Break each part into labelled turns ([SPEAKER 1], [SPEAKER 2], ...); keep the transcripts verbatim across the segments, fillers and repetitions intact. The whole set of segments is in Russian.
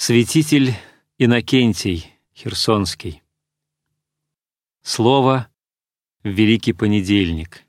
[SPEAKER 1] Святитель Иннокентий Херсонский. Слово в Великий понедельник.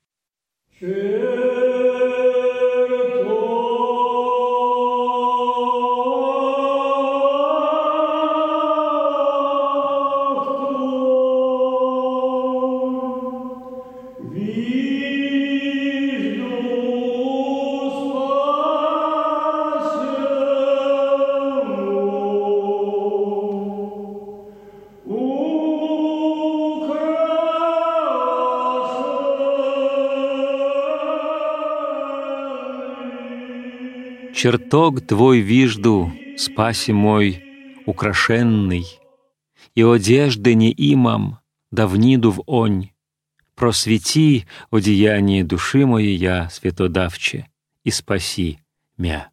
[SPEAKER 1] Чертог Твой вижду, спаси мой, украшенный, и одежды не имам, да вниду в онь. Просвети одеяние души моей я, святодавче, и спаси мя.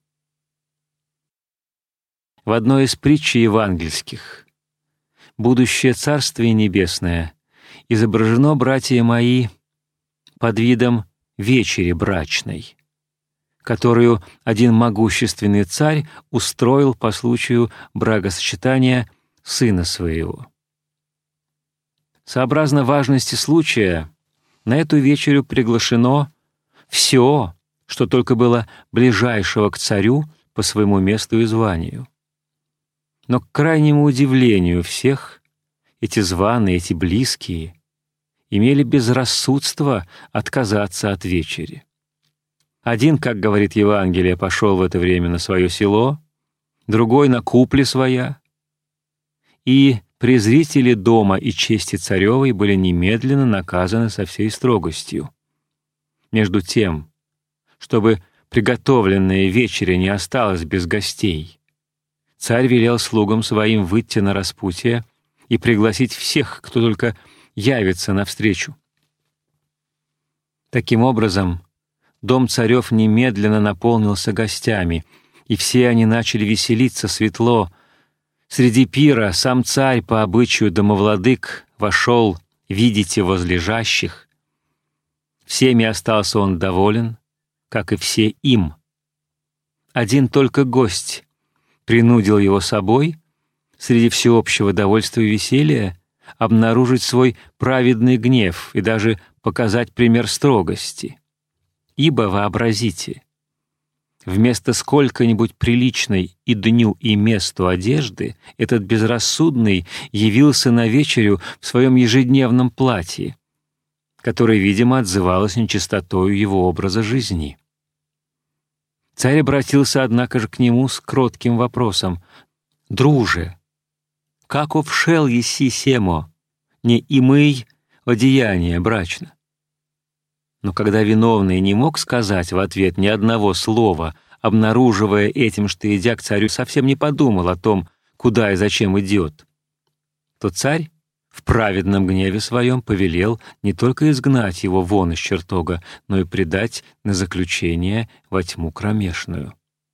[SPEAKER 1] В одной из притч евангельских будущее Царствие Небесное изображено, братья мои, под видом вечери брачной, которую один могущественный царь устроил по случаю бракосочетания сына своего. Сообразно важности случая, на эту вечерю приглашено все, что только было ближайшего к царю по своему месту и званию. Но к крайнему удивлению всех, эти званые, эти близкие, имели безрассудство отказаться от вечери. Один, как говорит Евангелие, пошел в это время на свое село, другой — на купле своя, и презрители дома и чести царевой были немедленно наказаны со всей строгостью. Между тем, чтобы приготовленная вечеря не осталась без гостей, царь велел слугам своим выйти на распутье и пригласить всех, кто только явится навстречу. Таким образом, дом царев немедленно наполнился гостями, и все они начали веселиться светло. Среди пира сам царь по обычаю домовладык вошел видите возлежащих. Всеми остался он доволен, как и все им. Один только гость принудил его собой, среди всеобщего довольства и веселья, обнаружить свой праведный гнев и даже показать пример строгости. Ибо вообразите, вместо сколько-нибудь приличной и дню, и месту одежды, этот безрассудный явился на вечерю в своем ежедневном платье, которое, видимо, отзывалось нечистотою его образа жизни. Царь обратился, однако же, к нему с кротким вопросом: «Друже, как овшел еси семо, не имый одеяние брачно?» Но когда виновный не мог сказать в ответ ни одного слова, обнаруживая этим, что, идя к царю, совсем не подумал о том, куда и зачем идет, то царь в праведном гневе своем повелел не только изгнать его вон из чертога, но и предать на заключение во тьму кромешную.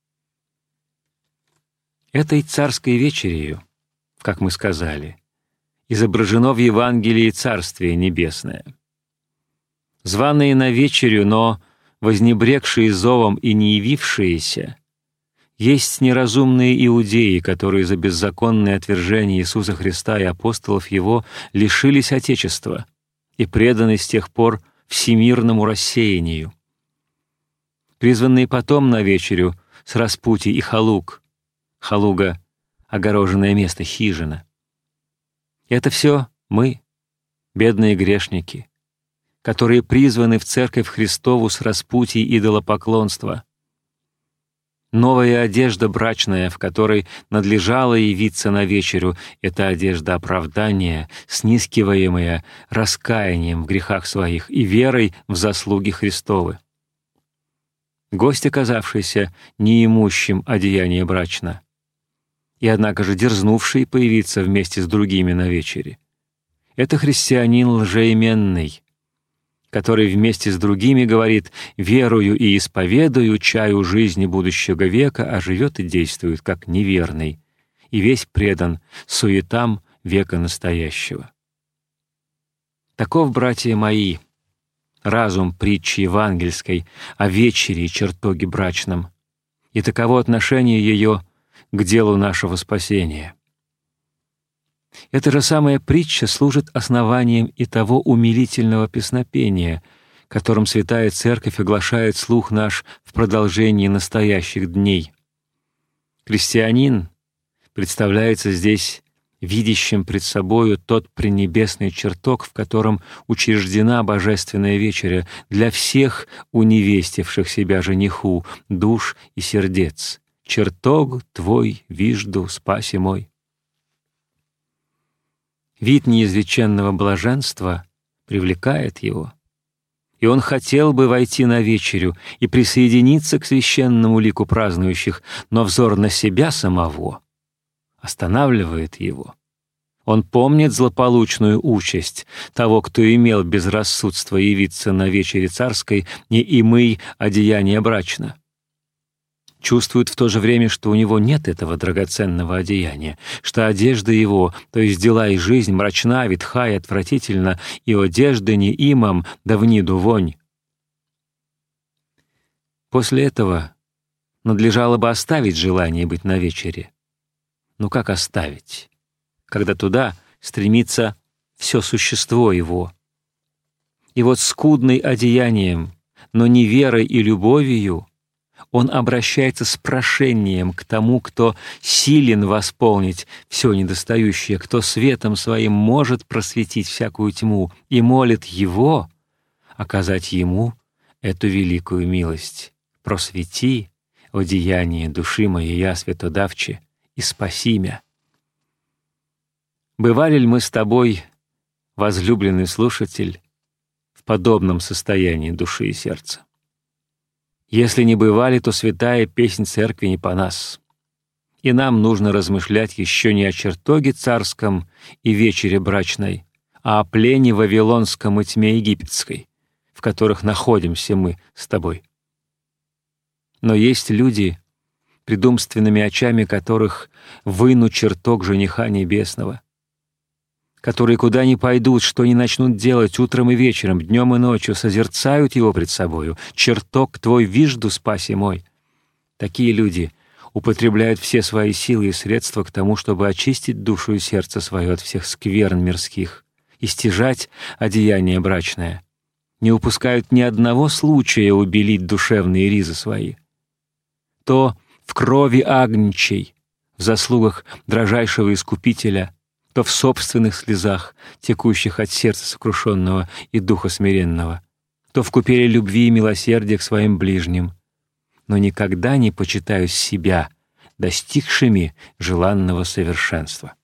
[SPEAKER 1] Этой царской вечерью, как мы сказали, изображено в Евангелии Царствие Небесное. Званые на вечерю, но вознебрегшие зовом и не явившиеся, есть неразумные иудеи, которые за беззаконное отвержение Иисуса Христа и апостолов Его лишились Отечества и преданы с тех пор всемирному рассеянию. Призванные потом на вечерю с распутий и халуг, халуга — огороженное место, хижина. Это все мы, бедные грешники, которые призваны в Церковь Христову с распутий идолопоклонства. Новая одежда брачная, в которой надлежало явиться на вечерю, — это одежда оправдания, снискиваемая раскаянием в грехах своих и верой в заслуги Христовы. Гость, оказавшийся неимущим одеяние брачно, и однако же дерзнувший появиться вместе с другими на вечере, это христианин лжеименный, который вместе с другими говорит: «Верую и исповедую чаю жизни будущего века», а живет и действует как неверный, и весь предан суетам века настоящего. Таков, братья мои, разум притчи евангельской о вечере и чертоге брачном, и таково отношение ее к делу нашего спасения. Эта же самая притча служит основанием и того умилительного песнопения, которым Святая Церковь оглашает слух наш в продолжении настоящих дней. Христианин представляется здесь видящим пред собою тот пренебесный чертог, в котором учреждена Божественная вечеря для всех уневестивших себя жениху душ и сердец. «Чертог твой вижду, спаси мой». Вид неизреченного блаженства привлекает его, и он хотел бы войти на вечерю и присоединиться к священному лику празднующих, но взор на себя самого останавливает его. Он помнит злополучную участь того, кто имел безрассудство явиться на вечере царской, не имый одеяния брачно. Чувствует в то же время, что у него нет этого драгоценного одеяния, что одежда его, то есть дела и жизнь, мрачна, ветха и отвратительна, и одежда не имам, да вниду вонь. После этого надлежало бы оставить желание быть на вечере. Но как оставить, когда туда стремится все существо его? И вот скудный одеянием, но не верой и любовью, он обращается с прошением к тому, кто силен восполнить все недостающее, кто светом своим может просветить всякую тьму, и молит его оказать ему эту великую милость. «Просвети, о деяние души моей, я святодавче, и спаси мя». Бывали ли мы с тобой, возлюбленный слушатель, в подобном состоянии души и сердца? Если не бывали, то святая песнь Церкви не по нас. И нам нужно размышлять еще не о чертоге царском и вечере брачной, а о плене вавилонском и тьме египетской, в которых находимся мы с тобой. Но есть люди, пред умственными очами которых выну чертог жениха небесного, которые куда ни пойдут, что ни начнут делать утром и вечером, днем и ночью, созерцают его пред собою. «Чертог твой вижду, спаси мой». Такие люди употребляют все свои силы и средства к тому, чтобы очистить душу и сердце свое от всех скверн мирских и стяжать одеяние брачное. Не упускают ни одного случая убелить душевные ризы свои. То в крови агнчей, в заслугах дрожайшего Искупителя, то в собственных слезах, текущих от сердца сокрушенного и духа смиренного, то в купеле любви и милосердия к своим ближним, но никогда не почитаю себя достигшими желанного совершенства.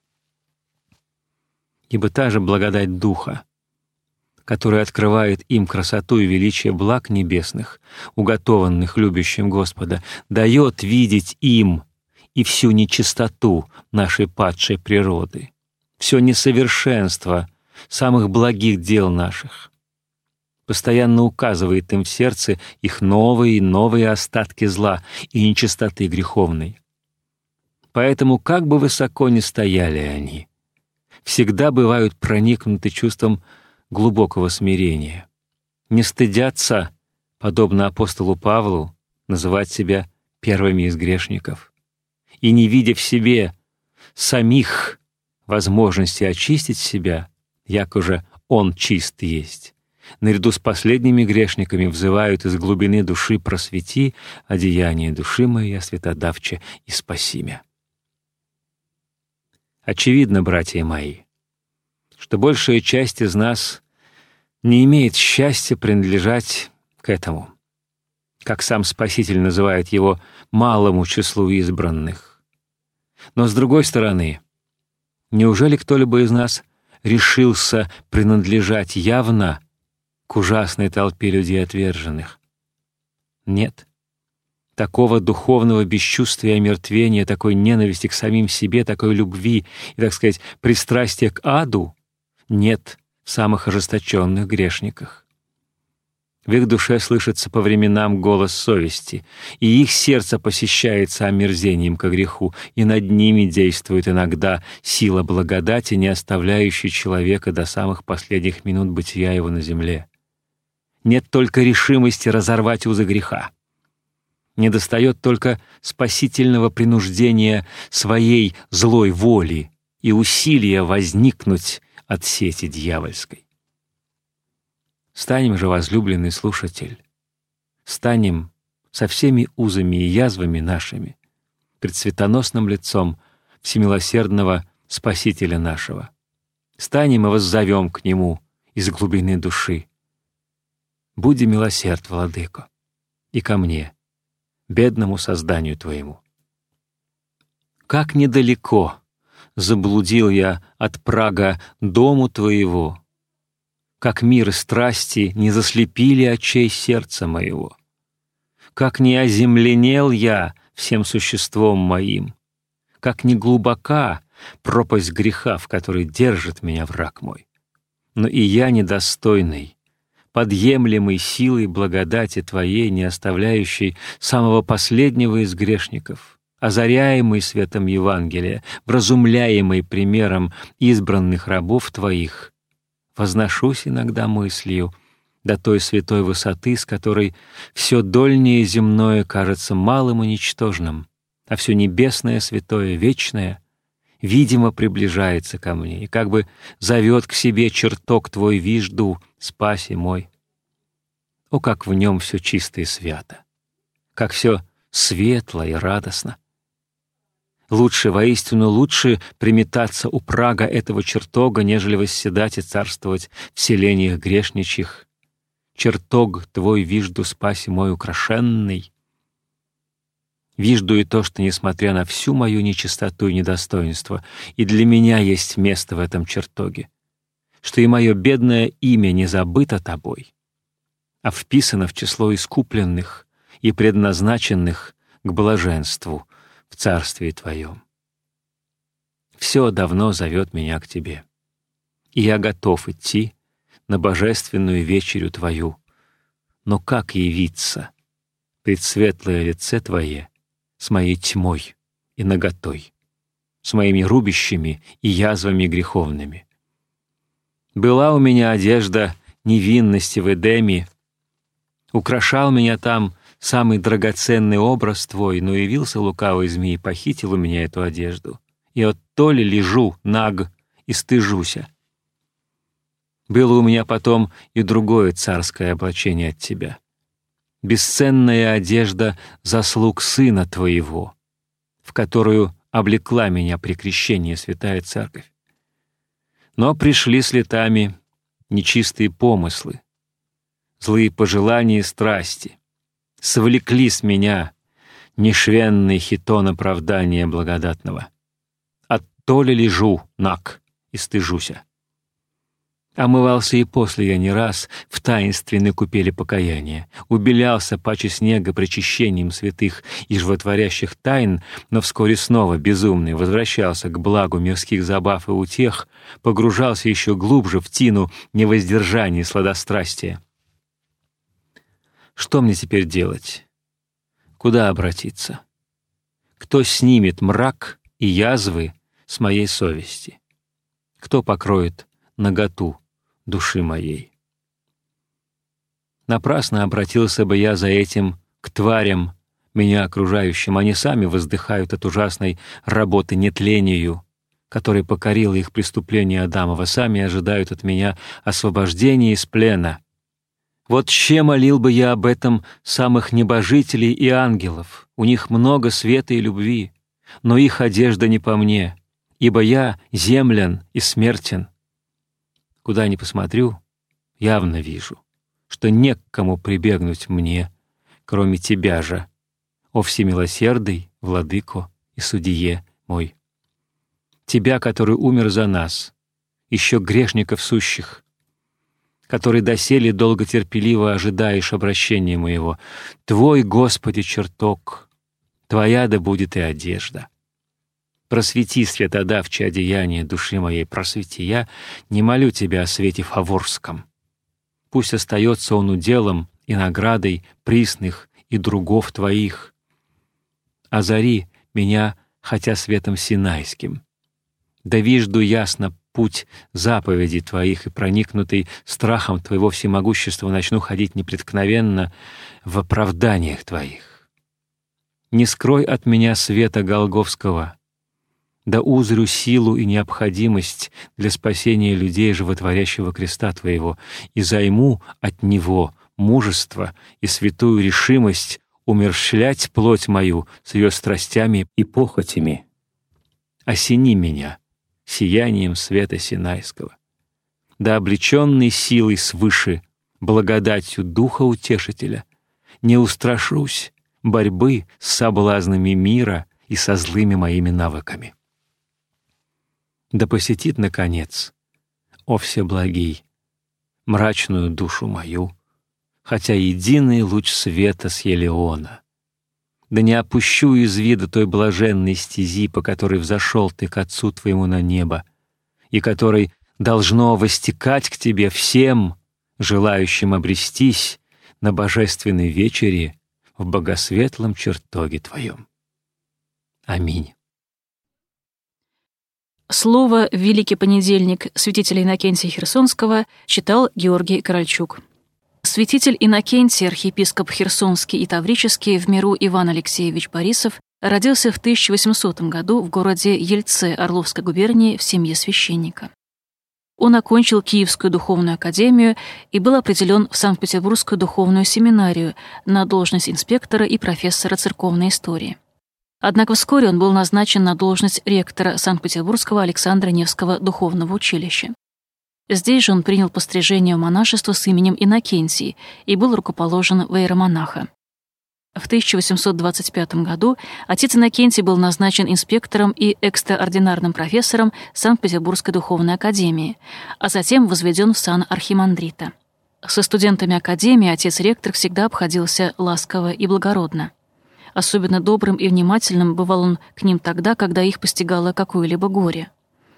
[SPEAKER 1] Ибо та же благодать Духа, которая открывает им красоту и величие благ небесных, уготованных любящим Господа, дает видеть им и всю нечистоту нашей падшей природы, все несовершенство самых благих дел наших, постоянно указывает им в сердце их новые и новые остатки зла и нечистоты греховной. Поэтому, как бы высоко ни стояли они, всегда бывают проникнуты чувством глубокого смирения, не стыдятся, подобно апостолу Павлу, называть себя первыми из грешников, и, не видя в себе самих возможности очистить себя, яко же он чист есть, наряду с последними грешниками взывают из глубины души: «Просвети одеяние души моей, святодавче, и спаси мя». Очевидно, братья мои, что большая часть из нас не имеет счастья принадлежать к этому, как сам Спаситель называет его, малому числу избранных. Но с другой стороны, неужели кто-либо из нас решился принадлежать явно к ужасной толпе людей отверженных? Нет. Такого духовного бесчувствия и омертвения, такой ненависти к самим себе, такой любви и, так сказать, пристрастия к аду нет в самых ожесточенных грешниках. В их душе слышится по временам голос совести, и их сердце посещается омерзением ко греху, и над ними действует иногда сила благодати, не оставляющая человека до самых последних минут бытия его на земле. Нет только решимости разорвать узы греха. Недостает только спасительного принуждения своей злой воли и усилия возникнуть от сети дьявольской. Станем же, возлюбленный слушатель, станем со всеми узами и язвами нашими пред светоносным лицом всемилосердного Спасителя нашего. Станем и воззовем к Нему из глубины души: «Буди милосерд, Владыко, и ко мне, бедному созданию Твоему». Как недалеко заблудил я от прага дому Твоего, как мир и страсти не заслепили очей сердца моего, как не оземленел я всем существом моим, как не глубока пропасть греха, в которой держит меня враг мой. Но и я недостойный, подъемлемый силой благодати Твоей, не оставляющей самого последнего из грешников, озаряемый светом Евангелия, вразумляемый примером избранных рабов Твоих, возношусь иногда мыслью до той святой высоты, с которой все дольнее земное кажется малым и ничтожным, а все небесное, святое, вечное видимо приближается ко мне и как бы зовет к себе чертог Твой вижду, спаси мой. О, как в нем все чисто и свято, как все светло и радостно! Лучше, воистину лучше приметаться у прага этого чертога, нежели восседать и царствовать в селениях грешничьих. Чертог Твой вижду, спаси мой украшенный. Вижду и то, что, несмотря на всю мою нечистоту и недостоинство, и для меня есть место в этом чертоге, что и мое бедное имя не забыто Тобой, а вписано в число искупленных и предназначенных к блаженству в Царстве Твоем. Все давно зовет меня к Тебе, и я готов идти на божественную вечерю Твою, но как явиться пред светлое лице Твое с моей тьмой и наготой, с моими рубищами и язвами греховными? Была у меня одежда невинности в Эдеме, украшал меня там самый драгоценный образ Твой, но явился лукавый змей и похитил у меня эту одежду. И от то ли лежу наг и стыжуся. Было у меня потом и другое царское облачение от Тебя, бесценная одежда заслуг Сына Твоего, в которую облекла меня при крещении Святая Церковь. Но пришли с летами нечистые помыслы, злые пожелания и страсти, свлекли с меня нешвенный хитон оправдания благодатного. Оттоле лежу наг и стыжуся. Омывался и после я не раз в таинственной купели покаяния, убелялся паче снега причащением святых и животворящих тайн, но вскоре снова безумный возвращался к благу мирских забав и утех, погружался еще глубже в тину невоздержания и сладострастия. Что мне теперь делать? Куда обратиться? Кто снимет мрак и язвы с моей совести? Кто покроет наготу души моей? Напрасно обратился бы я за этим к тварям, меня окружающим. Они сами воздыхают от ужасной работы нетлению, которой покорило их преступление Адамова, сами ожидают от меня освобождения из плена. Вот че молил бы я об этом самых небожителей и ангелов. У них много света и любви, но их одежда не по мне, ибо я землян и смертен. Куда ни посмотрю, явно вижу, что не к кому прибегнуть мне, кроме Тебя же, о всемилосердый, Владыко и Судье мой. Тебя, который умер за нас, еще грешников сущих, который доселе долготерпеливо ожидаешь обращения моего. Твой, Господи, чертог, Твоя да будет и одежда. Просвети светодавче одеяние души моей, просвети. Я не молю Тебя о свете фаворском. Пусть остается он уделом и наградой присных и другов Твоих. Озари меня хотя светом синайским. Да вижду ясно путь заповедей Твоих, и, проникнутый страхом Твоего всемогущества, начну ходить непреткновенно в оправданиях Твоих. Не скрой от меня света Голгофского, да узрю силу и необходимость для спасения людей животворящего креста Твоего, и займу от Него мужество и святую решимость умерщвлять плоть мою с ее страстями и похотями. Осени меня сиянием света Синайского, да облеченный силой свыше, благодатью Духа Утешителя, не устрашусь борьбы с соблазнами мира и со злыми моими навыками. Да посетит, наконец, о Всеблагий, мрачную душу мою, хотя единый луч света с Елеона. Да не опущу из вида той блаженной стези, по которой взошел ты к Отцу Твоему на небо, и которой должно востекать к Тебе всем, желающим обрестись на божественной вечере в богосветлом чертоге Твоем. Аминь.
[SPEAKER 2] Слово в Великий понедельник святителя Иннокентия Херсонского читал Георгий Корольчук. Святитель Иннокентий, архиепископ Херсонский и Таврический, в миру Иван Алексеевич Борисов, родился в тысяча восьмисотом году в городе Ельце Орловской губернии в семье священника. Он окончил Киевскую духовную академию и был определен в Санкт-Петербургскую духовную семинарию на должность инспектора и профессора церковной истории. Однако вскоре он был назначен на должность ректора Санкт-Петербургского Александра Невского духовного училища. Здесь же он принял пострижение в монашество с именем Иннокентий и был рукоположен в иеромонаха. В тысяча восемьсот двадцать пятом году отец Иннокентий был назначен инспектором и экстраординарным профессором Санкт-Петербургской духовной академии, а затем возведен в сан архимандрита. Со студентами академии отец-ректор всегда обходился ласково и благородно. Особенно добрым и внимательным бывал он к ним тогда, когда их постигало какое-либо горе.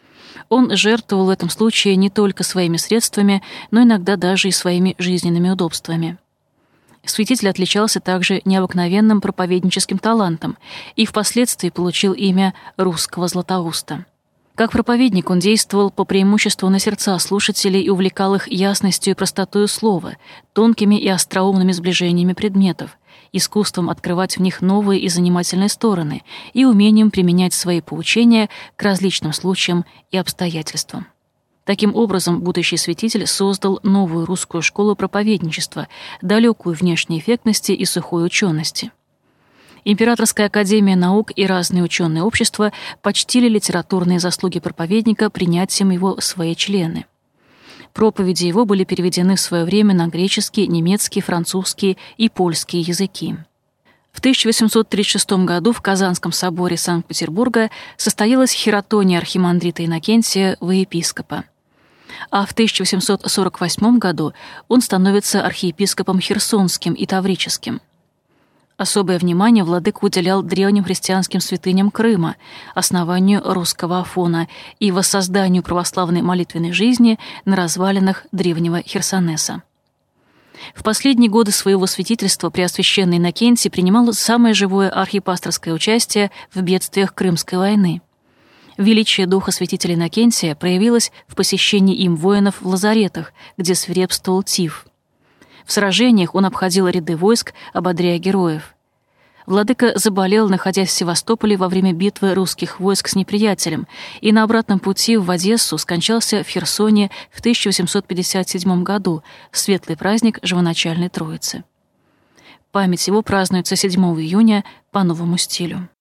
[SPEAKER 2] Он жертвовал в этом случае не только своими средствами, но иногда даже и своими жизненными удобствами. Святитель отличался также необыкновенным проповедническим талантом и впоследствии получил имя русского Златоуста. Как проповедник он действовал по преимуществу на сердца слушателей и увлекал их ясностью и простотою слова, тонкими и остроумными сближениями предметов, искусством открывать в них новые и занимательные стороны и умением применять свои поучения к различным случаям и обстоятельствам. Таким образом, будущий святитель создал новую русскую школу проповедничества, далекую внешней эффектности и сухой учености. Императорская академия наук и разные ученые общества почтили литературные заслуги проповедника принятием его в свои члены. Проповеди его были переведены в свое время на греческий, немецкий, французский и польский языки. В тысяча восемьсот тридцать шестом году в Казанском соборе Санкт-Петербурга состоялась хератония архимандрита Иннокентия во епископа. А в тысяча восемьсот сорок восьмом году он становится архиепископом Херсонским и Таврическим. Особое внимание владыка уделял древним христианским святыням Крыма, основанию русского Афона и воссозданию православной молитвенной жизни на развалинах древнего Херсонеса. В последние годы своего святительства Преосвященный Иннокентий принимал самое живое архипасторское участие в бедствиях Крымской войны. Величие духа святителя Иннокентия проявилось в посещении им воинов в лазаретах, где свирепствовал тиф. В сражениях он обходил ряды войск, ободряя героев. Владыка заболел, находясь в Севастополе во время битвы русских войск с неприятелем, и на обратном пути в Одессу скончался в Херсоне в тысяча восемьсот пятьдесят седьмом году, в светлый праздник Живоначальной Троицы. Память его празднуется седьмого июня по новому стилю.